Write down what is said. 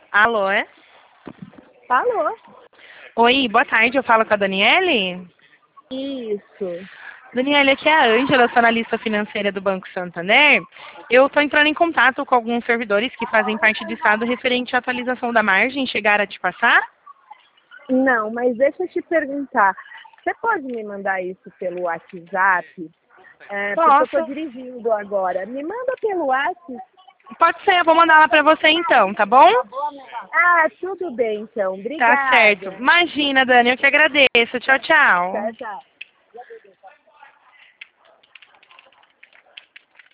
Alô, é? Alô? Oi, boa tarde, eu falo com a Daniele? Isso. Daniele, aqui é a Ângela, sou analista financeira do Banco Santander. Eu estou entrando em contato com alguns servidores que fazem parte do Estado referente à atualização da margem. Chegaram a te passar? Não, mas deixa eu te perguntar. Você pode me mandar isso pelo WhatsApp? Porque eu estou Posso. dirigindo agora. Me manda pelo WhatsApp. Pode ser, eu vou mandar lá para você então, tá bom? Ah, tudo bem então. Tá certo. Obrigada. Imagina, Dani, eu que agradeço. Tchau, tchau. Tchau, tchau.